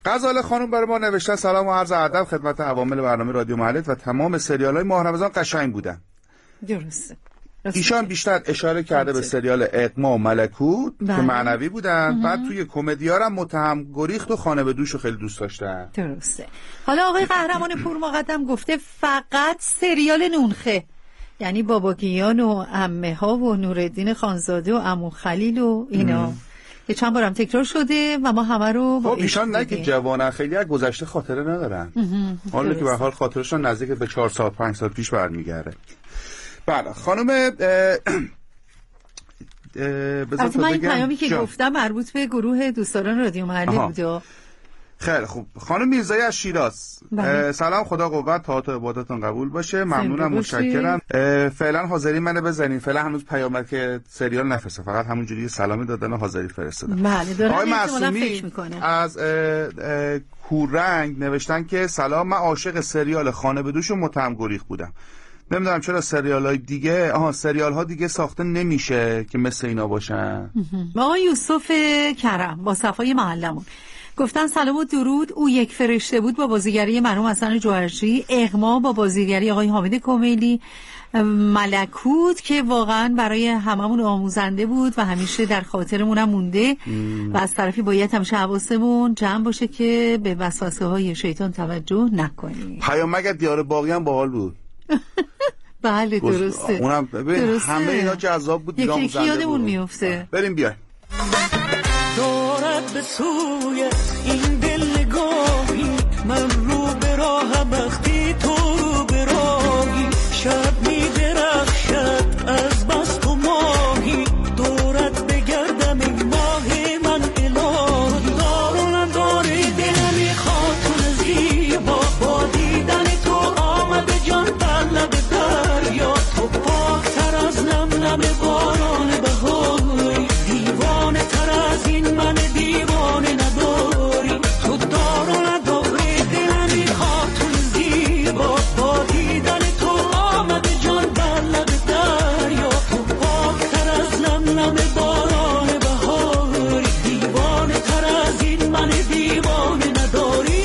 غزاله خانم برای ما نوشتن سلام و عرض ادب خدمت عوامل برنامه رادیو معلت و تمام سریال‌های ماه رمضان قشنگ بودن. درسته. ایشان بیشتر اشاره کرده به سریال اقما و ملکوت که معنوی بودن. بعد توی کمدی‌ها هم متهم گریخت و خانه به دوش رو خیلی دوست داشتن. درسته. حالا آقای قهرمان پور مقدم گفته فقط سریال نونخه، یعنی باباگیان و عمه ها و نورالدین خانزاده و عمو خلیل و اینا که چند بارم تکرار شده و ما همه رو خب ایشان نه که جوانن، خیلی از گذشته خاطره ندارن. حالا که به حال خاطرشون نزدیک به 4 سال 5 سال پیش برمیگرده. بله خانم من این پیامی که گفتم مربوط به گروه دوستداران رادیو محلی بود. خیلی خوب. خانم میرزایی از شیراز. سلام، خدا قوت، طاعت و عبادتتون قبول باشه. ممنونم، متشکرم. فعلا حاضری منو بزنین. فعلا هنوز پیامک که سریال نفرسته، فقط همونجوری سلامی دادن و حاضری فرستادن. بله دارم احتمالاً فکر میکنه. از کورنگ نوشتن که سلام، من عاشق سریال خانه به دوش و متهم گریخت بودم. نمیدونم چرا سریال ها دیگه ساخته نمیشه که مثل اینا باشن. آقای یوسف کرم با صفای محلمون گفتن سلام و درود. او یک فرشته بود با بازیگری مرحوم حسن جوهرچی، اغما با بازیگری آقای حامد کمیلی، ملکوت که واقعا برای هممون آموزنده بود و همیشه در خاطرمون هم مونده و از طرفی باید همیشه حواسمون جمع باشه که به وسوسه های شیطان توجه نکنیم. پیامک دیار باقی هم باحال بود. بله درسته. اونم ببین همه اینا جذاب بود، دیگه یکی یادمون میفته. بریم بیایم. دارد به سوی این دل نگاهی، من رو به راه وقتی تو رو به راهی، شب می درخشد از بس تو ماهی، دورت بگردم این ماه من الهی، دارون داری دل میخواد تو زیبا، با دیدن تو آمد جان طلب دریا، تو پاکتر از نم باران بهاری، دیوانه تر از این من دیوانه نداری، تو دار و نداری دل میخواد تو زیبا، با دیدن تو آمد جان بر لب دریا، تو پاکتر از نم باران بهاری، دیوانه تر از این من دیوانه نداری.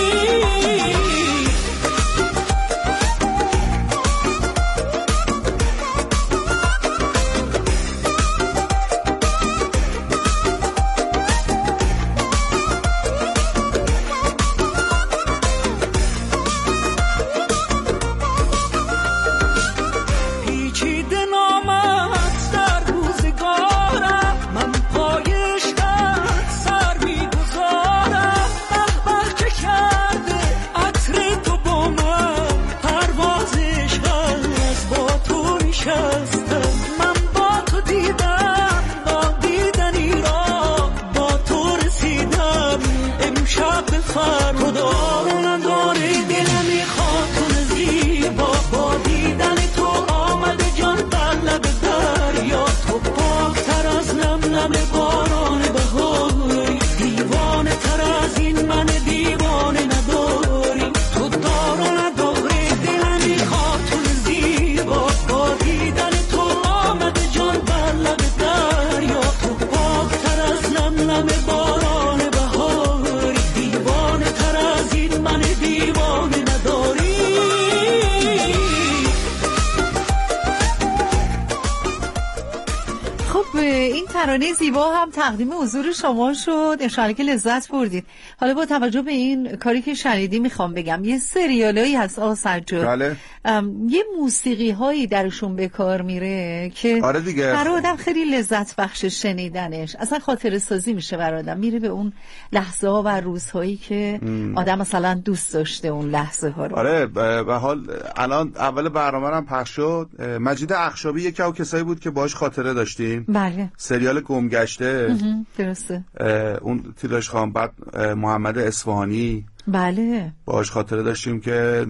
ترانه زیبا هم تقدیم حضور شما شد، انشاءالله که لذت بردید. حالا با توجه به این کاری که شنیدی میخوام بگم یه سریالایی هست آقا سجاد، بله. یه موسیقی هایی درشون به کار میره که آره دیگه، برای آدم خیلی لذت بخش شنیدنش، اصلا خاطره سازی میشه برای آدم، میره به اون لحظه ها و روزهایی که آدم مثلا دوست داشته اون لحظه ها رو. آره به حال الان اول برنامه هم پخش شد، مجید اخشابی یکی از کسایی بود که باهاش خاطره داشتیم. بله. سریال گمگشته. درسته. اون تیراژ خان، بعد محمد اصفهانی. بله. باهاش خاطره داشتیم که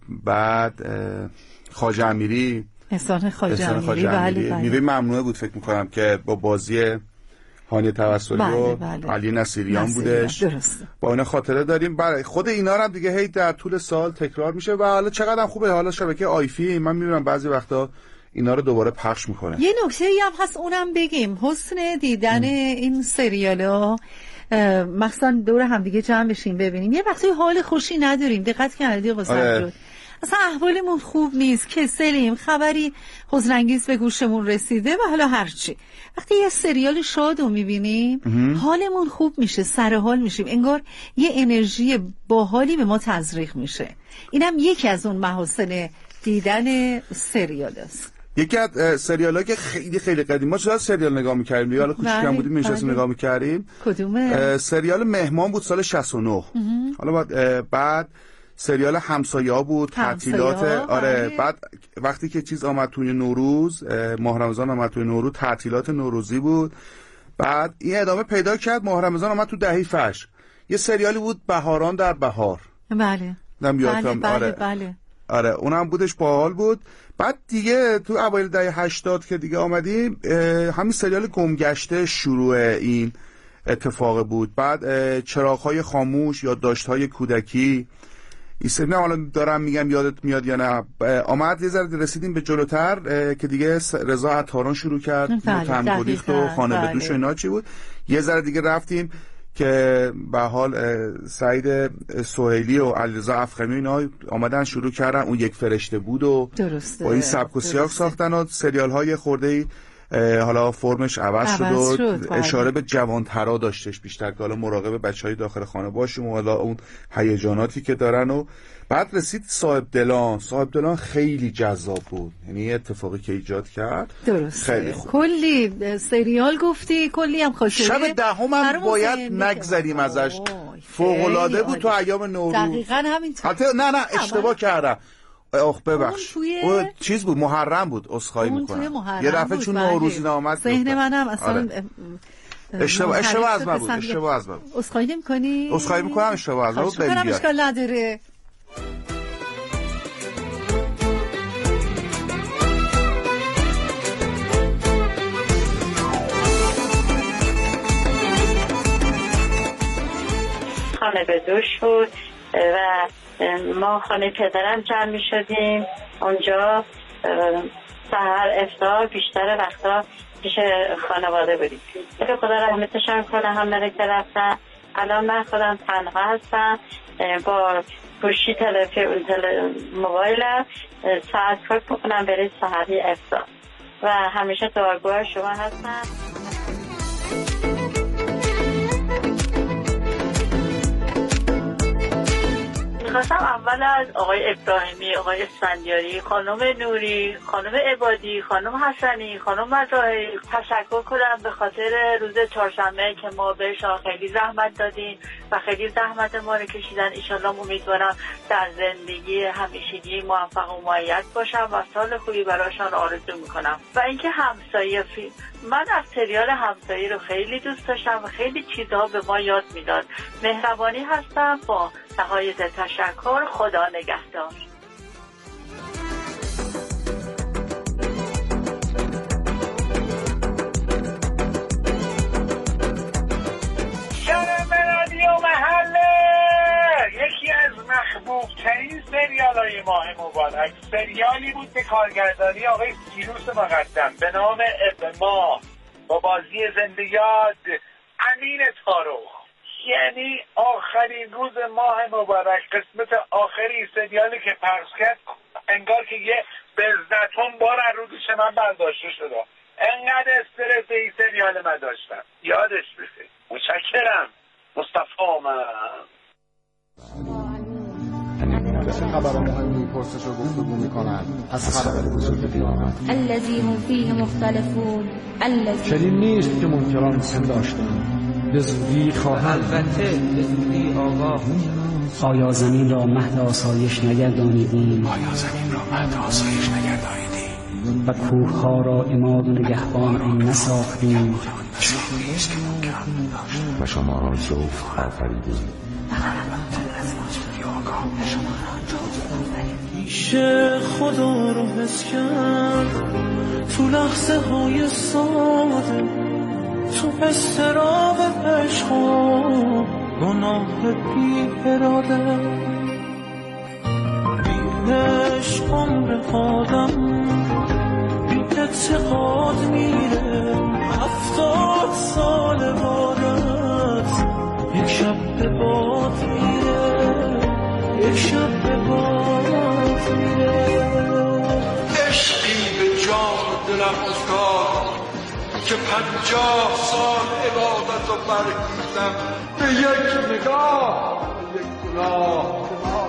بعد خواجه امیری. احسان خواجه امیری. بله. میوه ممنوعه بود فکر میکنم که با بازی هانی توسلی و علی نصیریان بودش. درسته. با اینا خاطره داریم. برای خود اینا هم دیگه هی در طول سال تکرار میشه و حالا چقدر خوبه، حالا شبکه آیفی من میبینم بعضی وقتا اینا رو دوباره پخش میکنه. یه نکته هم هست اونم بگیم، حسن دیدن این سریالا مخصوصا دور همدیگه جمع بشیم ببینیم یه وقتی حال خوشی نداریم. دقت کردی واسه اصلا احوالمون خوب نیست، کسلیم، خبری حزن‌انگیز به گوشمون رسیده و حالا هرچی. وقتی یه سریال شادو میبینیم حالمون خوب میشه، سرحال میشیم، انگار یه انرژی باحالی به ما تزریق میشه. اینم یکی از اون محاسن دیدن سریال است. یکی از سریال‌ها که خیلی خیلی قدیم ما چرا سریال نگاه می‌کردیم دیگه، حالا کوچیکم بودیم می‌نشستیم نگاه می‌کردیم. کدومه؟ سریال مهمان بود سال 69. حالا بعد سریال همسایه‌ها بود، تعطیلات. آره بعد وقتی که چیز آمد توی نوروز، ماه رمضان آمد توی نوروز، تعطیلات نوروزی بود. بعد این ادامه پیدا کرد، ماه رمضان آمد تو دهی فجر. یه سریالی بود بهاران در بهار. بله. آره اونم بودش، باحال بود. بعد دیگه تو اوایل دهه 80 که دیگه آمدیم، همین سریال گمگشته شروع این اتفاق بود. بعد چراغ‌های خاموش، یادداشت‌های کودکی، این سری نه حالا دارم میگم یادت میاد یا نه، آمد یه ذره رسیدیم به جلوتر که دیگه رضا عطاران شروع کرد، تمگریخت و خانه بدوش و اینا چی بود. یه ذره دیگه رفتیم که به حال سعید سهیلی و علیرضا افخمی اینا آمدن شروع کردن اون یک فرشته بود و با این سبک و سیاق ساختن و سریال های خورده‌ای حالا فرمش عوض شد و اشاره به جوانترا داشتش بیشتر که حالا مراقب بچهای داخل خانه باشیم و حالا اون هیجاناتی که دارن. و بعد رسید صاحب دلان خیلی جذاب بود، یعنی اتفاقی که ایجاد کرد خیلی خوب. کلی سریال گفتی، کلی هم خاطره. شب دهم هم باید نگذریم ازش، فوق‌العاده بود تو ایام نوروز. دقیقاً همینطور. حتی نه اشتباه کردم، ببخش اون چیز بود، محرم بود، عذرخواهی میکنم یه دفعه چون نوروزی نامد ذهن منم اصلا اشتباه از من بود. عذرخواهی میکنی؟ عذرخواهی میکنم، اشتباه از من بود. خواهش میکنم، اشکال نداره. خانه بدوش بود و ما خانه پدرم جمع می شدیم اونجا، سحر افطار بیشتر وقتا پیش خانواده بودیم. به خدا رحمتشان کنه همه که رفتن. الان من خودم تنها هستم با گوشی موبایلم ساعت کار میکنم برای سحری افطار و همیشه دعاگوی شما هستم. میخواستم اول از آقای ابراهیمی، آقای اسفندیاری، خانم نوری، خانم عبادی، خانم حسنی، خانم مظاهری تشکر کنم به خاطر روز چهارشنبه که ما بهشان خیلی زحمت دادیم و خیلی زحمت ما رو کشیدن. ایشالله امیدوارم در زندگی همیشگی موفق و مؤید باشم و سال خوبی براشان آرزو میکنم. و اینکه همسایه فیلم، من از سریال همسایه رو خیلی دوست داشتم و خیلی چیزها به ما یاد میداد. مهربانی هستم، با نهایت تشکر، خدا نگهدار. شرم رادیو محله یکی از محبوب ترین سریال های ماه مبارک سریالی بود به کارگردانی آقای سیروس مقدم به نام ابن ماه با بازی زنده یاد امین تارخ. یعنی آخرین روز ماه مبارک، قسمت آخری سریالی که پخش کرد، انگار که یه بزنتون بار از رو دوش من برداشته شده. انقدر استرس این سریال من داشتم. یادش بخیر. متشکرم. مصطفی چه خبر مهمی پرسش و گفتگو میکنن از خبر بزرگ قیامت الذی هم فیه مختلفون. چنین نیست که منکران پنداشتند، به زودی خواهند، البته به زودی آقا. آیا زمین را مهد آسایش نگردانیدیم؟ و کوهها را عماد و نگهبان آن نساختیم؟ و شما را جفت آفریدیم. میشه خدا رو حس کرد تو لحظه های ساده، تو استراب عشق و گناه بی اراده. بی عشق عمر آدم بی اعتقاد میره، 70 سال بادت یک شب به باد میره، یک شب به باد میره. عشقی به جان دلم افتاد که 50 سال عبادت و برگیزم به یک نگاه، به یک گناه.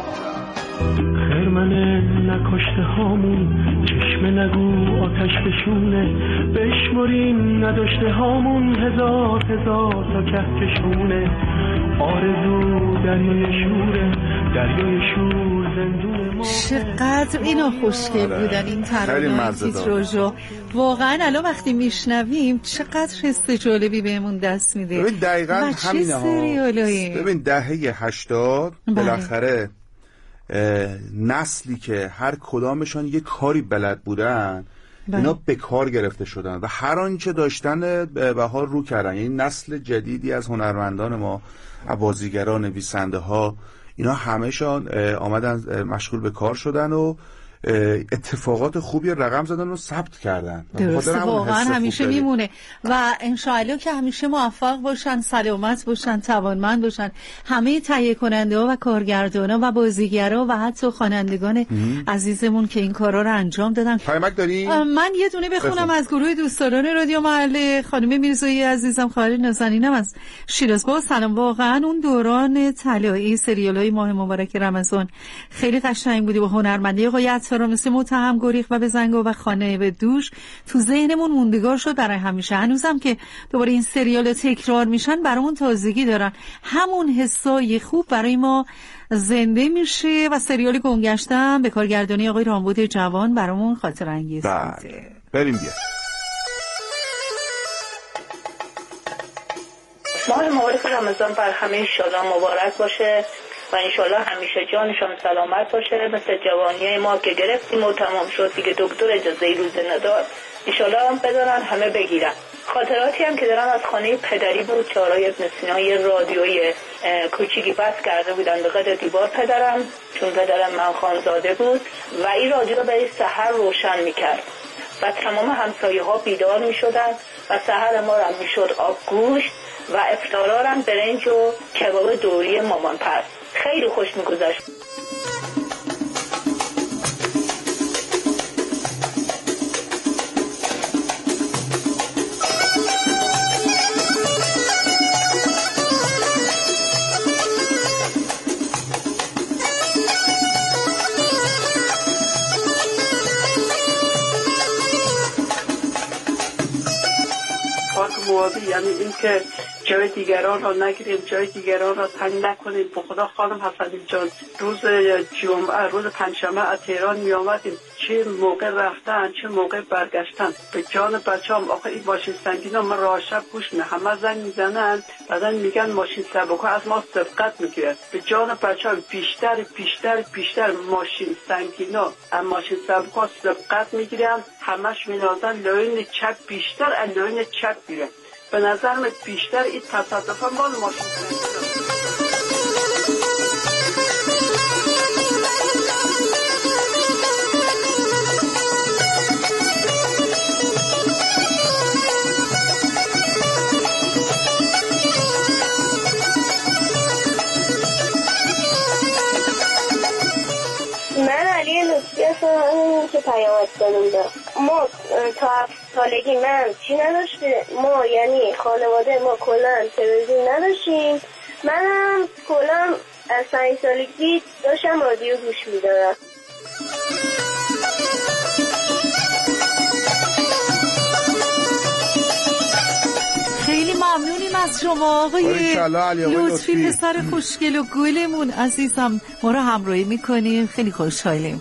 خرمن نکشته هامون چشم نگو آتش بشونه، بشمرین نداشته هامون هزار تا کهکشونه. آرزو دریای شوره، دریای شور زندون ما. چقدر اینا خوشگل بودن این ترانه تیتراژو. واقعا الان وقتی میشنویم چقدر حس جالبی بهمون دست میده. ببین دقیقاً همینه ها. ببین دهه 80 بالاخره نسلی که هر کدامشان یک کاری بلد بودن اینا به کار گرفته شدن و هر آنچه داشتن بهار رو کردن. یعنی نسل جدیدی از هنرمندان ما، بازیگران، نویسنده ها، اینا همه‌شان آمدن مشغول به کار شدن و اتفاقات خوبی رقم زدن و ثبت کردن. درسته، واقعا همیشه میمونه و انشاءالله که همیشه موفق باشن، سلامت باشن، توانمند باشن. همه تهیه کننده ها و کارگردانا و بازیگرا و حتی خوانندگان عزیزمون که این کارا رو انجام دادن. پیامک داری؟ من یه دونه بخونم از گروه دوستداران رادیو محله. خانم میرزایی عزیزم، خواهر نازنینم از شیراز. با سلام، واقعا اون دوران طلایی سریال‌های ماه مبارک رمضان خیلی قشنگ بودی با هنرمندی آقای عطار مثل متهم گریخ و بزنگو و خانه به دوش. تو ذهنمون موندگار شد برای همیشه. هنوزم که دوباره این سریال تکرار میشن برامون تازگی دارن، همون حسای خوب برای ما زنده میشه و سریال گمگشتم به کارگردانی آقای رامبد جوان برامون خاطر انگیز بوده. بریم بیا. ماه مبارک رمضان بر همه انشالله مبارک باشه و انشالله همیشه جانشان سلامت باشه، مثل جوانی ما که گرفتیم و تمام شد دیگه، دکتر اجازه روزه نداد، انشالله هم بدارن همه بگیرن. خاطراتی هم که دارم از خانه پدری بود، چهارراه ابن سینا یه رادیوی کوچیکی بس کرده بودن به قدر دیوار پدرم، چون پدرم منخانزاده بود و این رادیو برای سحر روشن میکرد و تمام همسایه ها بیدار میشدن و سحر ما هم میشد آب گوشت و افطارارم برنج و کباب دوری مامان پس. خیلی خوش میگذشت. یعنی این که جای دیگران را نگیریم، جای دیگران را تنگ نکنیم. به خدا خانم حسنی جان، روز جمعه، روز پنجشنبه از تهران می آمدیم، چه موقع رفتن چه موقع برگشتن. به جان بچه‌ام آخه این ماشین سنگینا من راه شب گوش نه همه زنگ میزنن، بعدن میگن ماشین سبک‌ها از ما سبقت میگیرن. به جان بچه‌ام بیشتر ماشین سنگینا از ماشین سبک‌ها سبقت میگیرن، همش مینازن لاین چپ بیشتر از لاین چپ میره. به نظر من بیشتر این تصادفا مال ماشین من علی لطفی هستم، همین که پیامت دادم. ما تا 7 سالگی من چی نداشته، ما یعنی خانواده ما کلن تلویزیون نداشتیم. منم کلن از 5 سالگی داشتم رادیو گوش میدادم. خیلی ممنونیم از شما آقای لطفی، پسر خوشگل و گلمون عزیزم. ما رو همراهی میکنیم، خیلی خوشحالیم.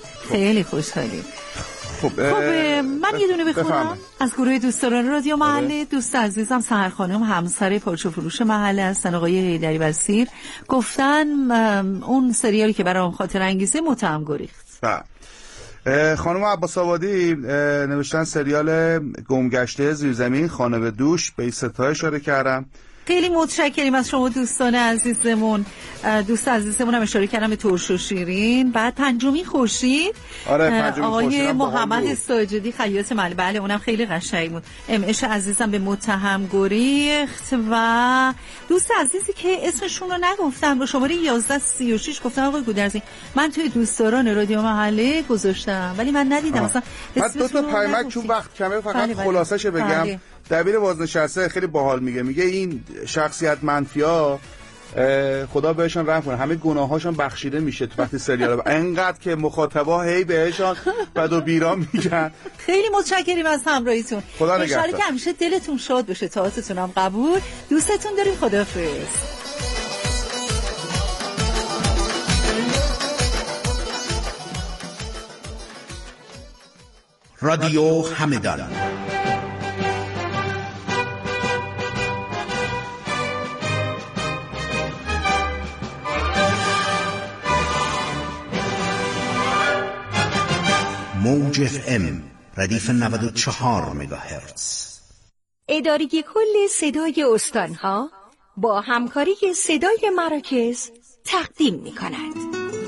خب من یه دونه بخونم از گروه دوستداران رادیو محله. دوست عزیزم سحر خانم، همسر پارچه فروش محله هستن، آقای حیدری وزیر، گفتن اون سریالی که برام خاطر انگیزه متهم گریخت. خانم عباس آبادی نوشتن سریال گمگشته زیرزمین، خانه به دوش، به این ستا اشاره کردم. خیلی متشکریم از شما دوستان عزیزمون. دوست عزیزمون هم اشاره کردم به ترش و شیرین. بعد پنجمی خورشید، آقای محمد ساجدی خیاط محلی، بله اونم خیلی قشنگ بود. امعش عزیزم به متهم گریخت. و دوست عزیزی که اسمشون رو نگفتم رو شماره 1136 گفتم آقای گودرزی من توی دوستداران رادیو محله گذاشتم ولی من ندیدم اصلا. من دو تا پیامک چون وقت کمه فقط خلاصش بگم. دبیر بازنشسته خیلی باحال میگه این شخصیت منفیا خدا بهشون رحم کنه، همه گناهاشون بخشیده میشه تو وقتی سریال انقدر که مخاطبا هی بهشون بد و بیرا میگن. خیلی متشکریم از همراهیتون. خدا نگهدار. ان شاءالله که همیشه دلتون شاد بشه، طاعتتون هم قبول. دوستتون داریم. خداحافظ. رادیو همدان. موج FM ردیف 94 مگاهرتز. اداره کل صدای استانها با همکاری صدای مراکز تقدیم می‌کند.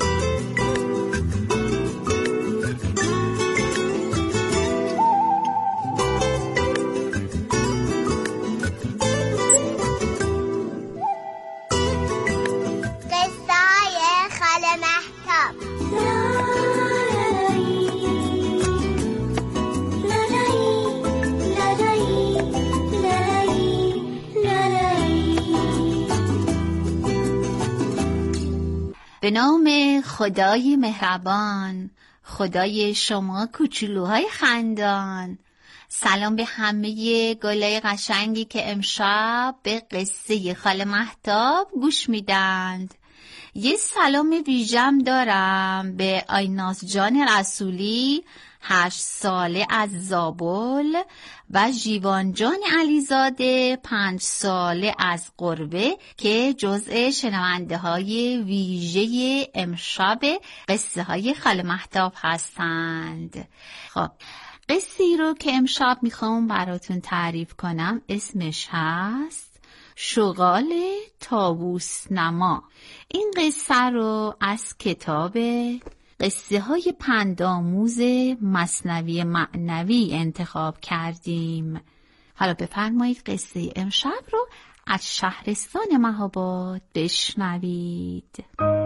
به نام خدای مهربان، خدای شما کوچولوهای خندان. سلام به همه گلای قشنگی که امشب به قصه خاله مهتاب گوش میدند. یه سلام ویژم دارم به آیناز جان رسولی 8 ساله از زابل و جیوان جان علیزاده 5 ساله از قربه که جزء شنونده های ویژه امشب قصه های خاله مهتاب هستند. خب قصه ای رو که امشب میخوام براتون تعریف کنم اسمش هست شغال طاووس نما. این قصه رو از کتاب قصه های پندآموز مثنوی معنوی انتخاب کردیم. حالا بفرمایید قصه امشب رو از شهرستان مهاباد بشنوید.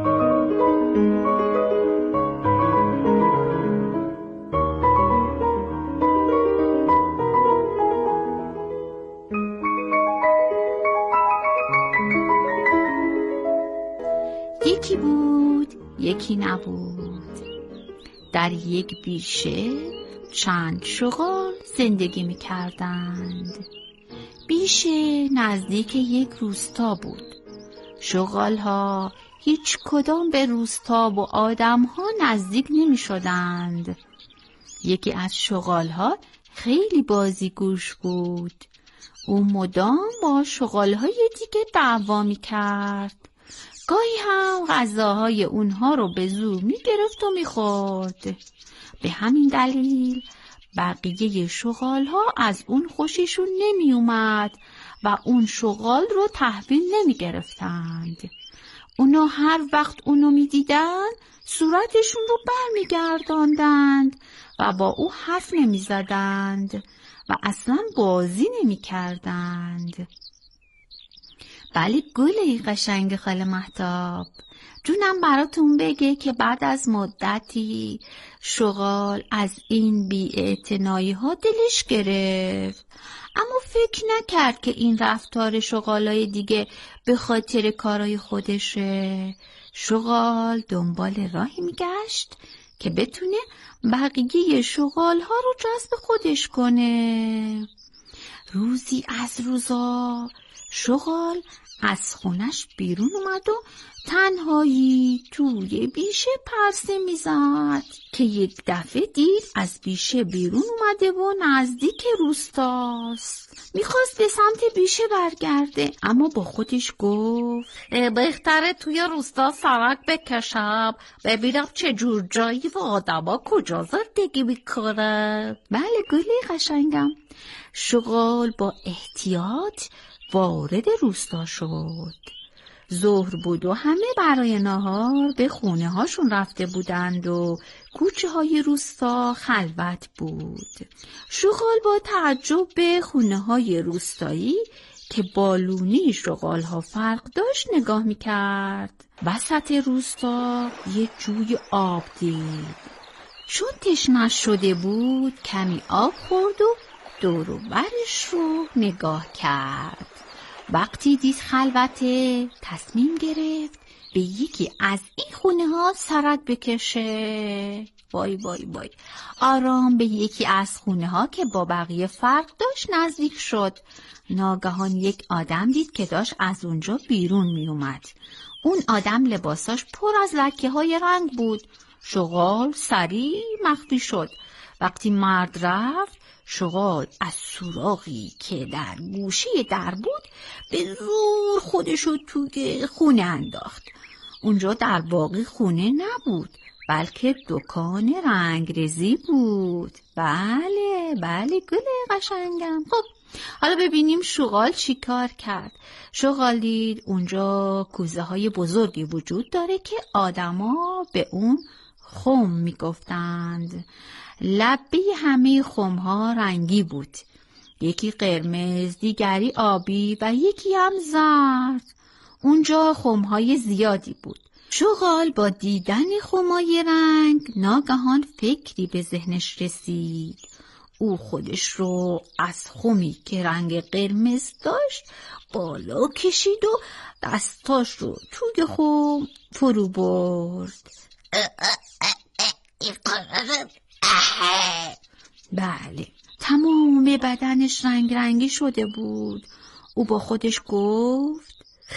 یکی بود یکی نبود. در یک بیشه چند شغال زندگی می کردند. بیشه نزدیک یک روستا بود. شغال ها هیچ کدام به روستا و آدم ها نزدیک نمی شدند. یکی از شغال ها خیلی بازیگوش بود. او مدام با شغال های دیگه دعوا می کرد. گاهی هم غذاهای اونها رو به زور می گرفت و می خورد. به همین دلیل بقیه شغال ها از اون خوششون نمی اومد و اون شغال رو تحویل نمی گرفتند. اونا هر وقت اونو می دیدن صورتشون رو بر می گرداندند و با او حرف نمی زدند و اصلا بازی نمی کردند. بله گله قشنگ خاله مهتاب جونم براتون بگه که بعد از مدتی شغال از این بی‌اعتنایی ها دلش گرفت، اما فکر نکرد که این رفتار شغالای دیگه به خاطر کارای خودشه. شغال دنبال راهی میگشت که بتونه بقیه شغال ها رو جذب خودش کنه. روزی از روزا شغال از خونش بیرون اومد و تنهایی توی بیشه پرسه میزد که یک دفعه دید از بیشه بیرون اومده و نزدیک روستاست. میخواست به سمت بیشه برگرده اما با خودش گفت بهتره توی روستا سرک بکشم ببینم چه جور جایی و آدما کجا زندگی میکنه. بله گلی قشنگم. شغال با احتیاط وارد روستا شد. ظهر بود و همه برای نهار به خونه هاشون رفته بودند و کوچه های روستا خلوت بود. شغال با تعجب به خونه های روستایی که بالونی شغال ها فرق داشت نگاه میکرد. وسط روستا یک جوی آب دید. چون تشنه شده بود کمی آب خورد و دور و برش رو نگاه کرد. وقتی دید خلوته تصمیم گرفت به یکی از این خونه ها سرک بکشه. وای وای وای. آرام به یکی از خونه ها که با بقیه فرق داشت نزدیک شد. ناگهان یک آدم دید که داشت از اونجا بیرون می اومد. اون آدم لباساش پر از لکه های رنگ بود. شغال سریع مخفی شد. وقتی مرد رفت، شغال از سوراخی که در گوشه در بود به زور خودشو توی خونه انداخت. اونجا در واقع خونه نبود، بلکه دکان رنگرزی بود. بله گل قشنگم. خب حالا ببینیم شغال چی کار کرد. شغال دید اونجا کوزه های بزرگی وجود داره که آدما به اون خم میگفتند. لبه همه خمها رنگی بود. یکی قرمز، دیگری آبی و یکی هم زرد. اونجا خمهای زیادی بود. شغال با دیدن خمهای رنگ ناگهان فکری به ذهنش رسید. او خودش رو از خمی که رنگ قرمز داشت بالا کشید و دستاش رو توی خم فرو برد. بله، تمام بدنش رنگ رنگی شده بود. او با خودش گفت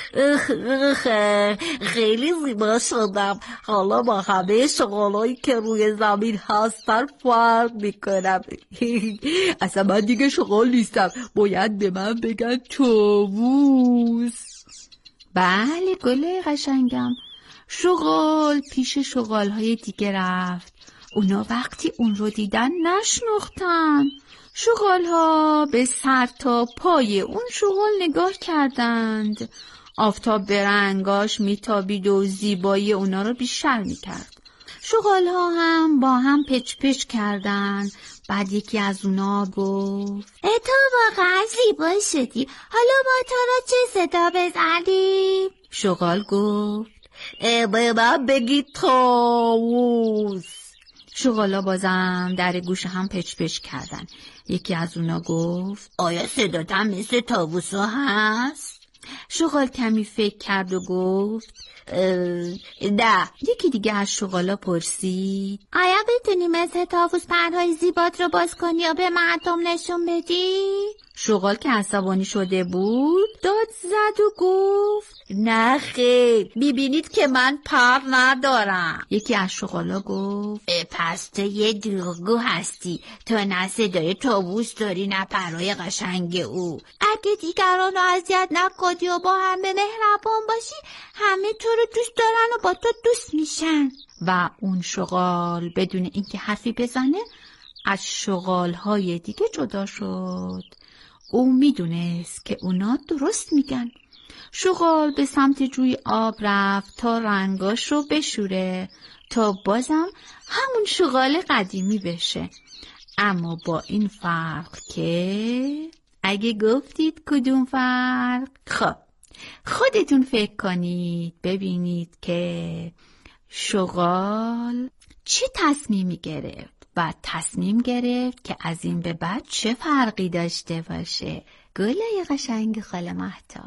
خیلی زیبا شدم. حالا با همه شغالایی که روی زمین هستن فرق میکنم. اصلا من دیگه شغال نیستم، باید به من بگن طاووس. بله گل قشنگم. شغال پیش شغالهای دیگه رفت. اونا وقتی اون رو دیدن نشناختن. شغالها به سر تا پای اون شغال نگاه کردند. آفتاب به رنگاش میتابید و زیبایی اونا رو بیشتر میکرد. شغالها هم با هم پچ پچ کردند. بعد یکی از اونا گفت تو واقعا زیبا شدی، حالا با تو را چه صدا بزنیم؟ شغال گفت به من بگی طاووس. شغالا بازم در گوش هم پچ پچ کردن. یکی از اونا گفت آیا صداتم مثل طاووسا هست؟ شغال کمی فکر کرد و گفت نه. یکی دیگه از شغالا پرسید آیا بتونی مثل طاووس پرهای زیبات رو باز کنی یا به مردم نشون بدی؟ شغال که عصبانی شده بود داد زد و گفت نه خیر، میبینید که من پر ندارم. یکی از شغالا گفت پس تو یه دروغگو هستی، تو نه صدای طاووس داری نه پرهای قشنگ او. اگه دیگران رو اذیت نکنی و با همه مهربان باشی، همه تو رو دوست دارن و با تو دوست میشن. و اون شغال بدون اینکه حرفی بزنه از شغالهای دیگه جدا شد. او میدونست که اونا درست میگن. شغال به سمت جوی آب رفت تا رنگاش رو بشوره تا بازم همون شغال قدیمی بشه. اما با این فرق که اگه گفتید کدوم فرق، خب خودتون فکر کنید ببینید که شغال چه تصمیمی گرفت و تصمیم گرفت که از این به بعد چه فرقی داشته باشه. گلای قشنگ خاله مهتاب.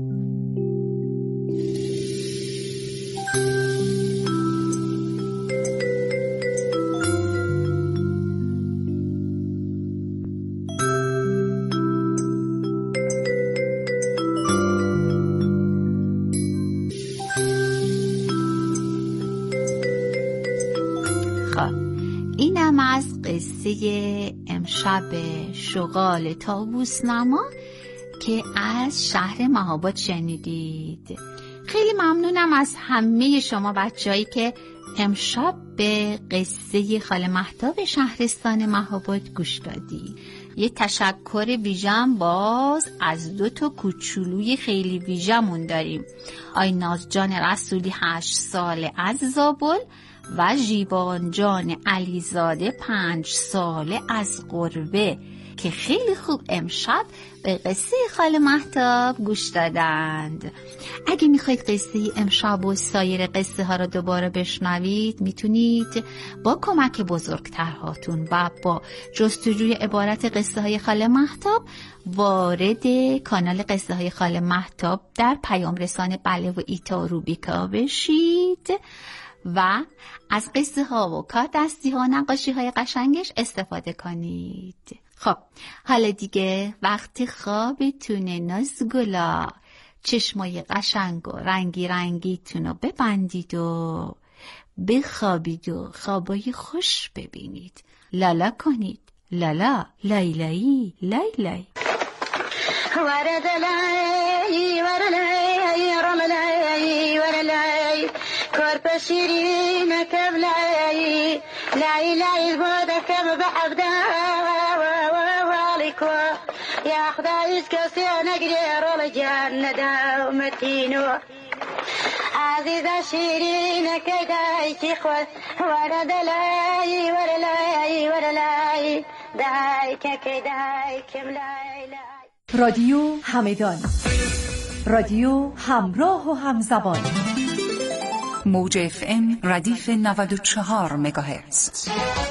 اینم از قصه امشب شغال طاووس نما که از شهر مهاباد شنیدید. خیلی ممنونم از همه شما بچه‌هایی که امشب به قصه خاله مهتاب شهرستان مهاباد گوش دادید. یه تشکر ویژم باز از 2 کوچولوی خیلی ویژمون داریم. آی نازجان رسولی 8 ساله از زابل و ژیوان جان علیزاده 5 ساله از قربه که خیلی خوب امشب به قصه خاله مهتاب گوش دادند. اگه میخواید قصه امشب و سایر قصه ها رو دوباره بشنوید میتونید با کمک بزرگترهاتون و با جستجوی عبارت قصه های خاله مهتاب وارد کانال قصه های خاله مهتاب در پیام رسان بله و ایتا روبیکا بشید و از قصه ها و کار دستی ها و نقاشی های قشنگش استفاده کنید. خب حالا دیگه وقت خوابتونه نازگلا. چشمای قشنگ و رنگی رنگیتونو ببندید و بخوابید و خوابای خوش ببینید. لالا کنید. لالا لایلایی لایلایی. ورد لای ورلای رملای ورلای كرب شيرين كبلاي لاي لاي بودك بعبدا والكو يا خدايس كسينا قدير الجنة داومتينو عزيزة شيرين كداي تخوث ورد لاي ورلاي ورلاي داي كداي كملاي لاي. رادیو همدان، رادیو همراه و همزبان. موج FM ردیف 94 مگاهرتز.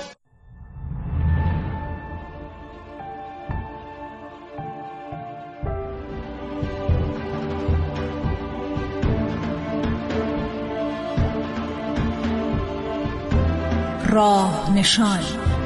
راه نشان.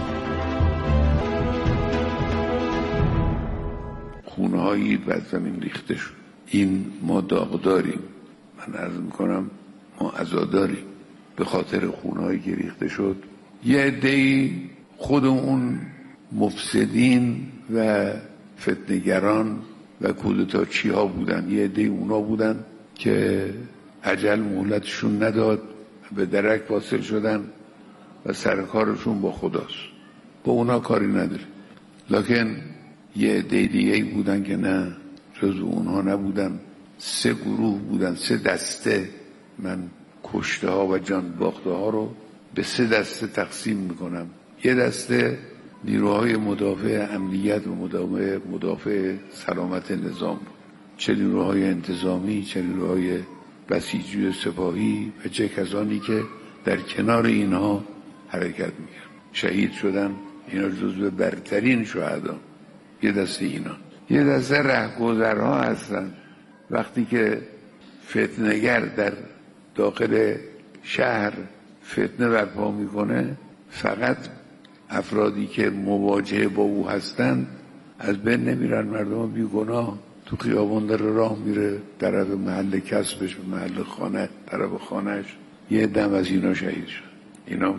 خونهایی بر زمین ریخته شد. این ما داغ داریم. من عرض میکنم ما عزاداریم به خاطر خونهایی که ریخته شد. یه عده‌ای خود اون مفسدین و فتنه‌گران و کودتاچی ها بودن. یه عده‌ای اونا بودن که اجل مهلتشون نداد، به درک واصل شدن و سرکارشون با خداست. با اونا کاری نداره. لکن یه عده دیگه بودن که نه، جز اونها نبودن. 3 گروه بودن، 3 دسته. من کشته ها و جان باخته ها رو به 3 دسته تقسیم میکنم. یه دسته نیروهای مدافع امنیت و مدافع سلامت نظام بود، چه نیروهای انتظامی، چه نیروهای بسیجی و سپاهی و چه کسانی که در کنار اینها حرکت میکرد. شهید شدن. اینا جزو برترین شهدا. یه دسته اینا. یه دسته رهگذرها هستن. وقتی که فتنه‌گر در داخل شهر فتنه برپا میکنه، فقط افرادی که مواجه با او هستند از بین نمیرن. مردم بیگناه تو خیابان داره راه میره طرف محل کسبش، محل خانه، طرف خانهش. یه دم از اینا شهید شد. اینا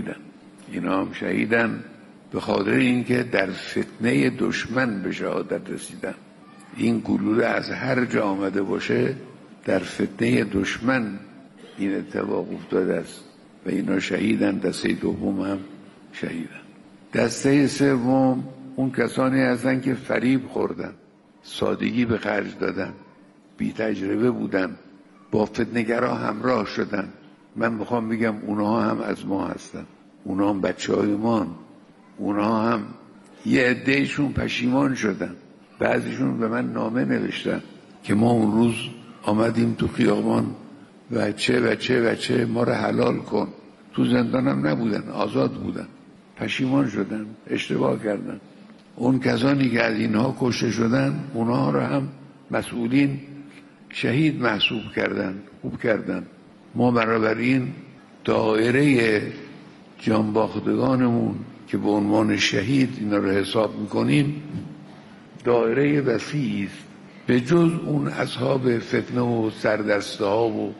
هم شهیدن به خاطر اینکه در فتنه دشمن به شهادت رسیدن. این گلوله از هر جا آمده باشه در فتنه دشمن این اتفاق افتاده است و اینا شهیدن. دسته دوم هم شهیدن. دسته سوم اون کسانی هستن که فریب خوردن، سادگی به خرج دادن، بی تجربه بودن، با فتنه‌گرا همراه شدن. من میخوام بگم اونها هم از ما هستن، اونها هم بچه‌های ما، اونها هم یه عده‌شون پشیمان شدن. بعضیشون به من نامه نوشتن که ما اون روز آمدیم تو خیابان و چه ما رو حلال کن. تو زندانم نبودن، آزاد بودن. پشیمان شدن، اشتباه کردن. اون کسانی که از اینها کشته شدن اونها رو هم مسئولین شهید محسوب کردن. خوب کردن. ما بنابراین دایره جانباختگانمون که به عنوان شهید اینا رو حساب میکنیم دایره وسیعی است. به جز اون اصحاب فتنه و سردسته ها و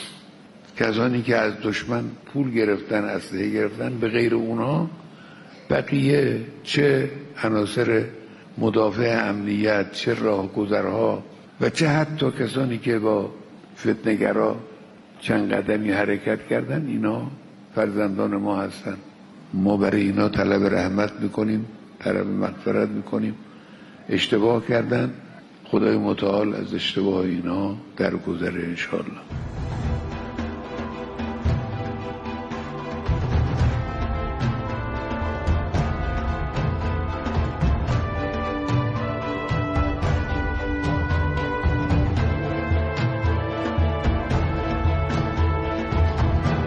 کسانی که از دشمن پول گرفتن، اسلحه گرفتن، به غیر اونها بقیه چه عناصر مدافع امنیت، چه راهگذرها و چه حتی کسانی که با فتنه‌گرا چند قدمی حرکت کردن، اینا فرزندان ما هستن. ما برای اینا طلب رحمت میکنیم طلب مغفرت میکنیم. اشتباه کردن، خدای متعال از اشتباه اینا درگذره انشالله.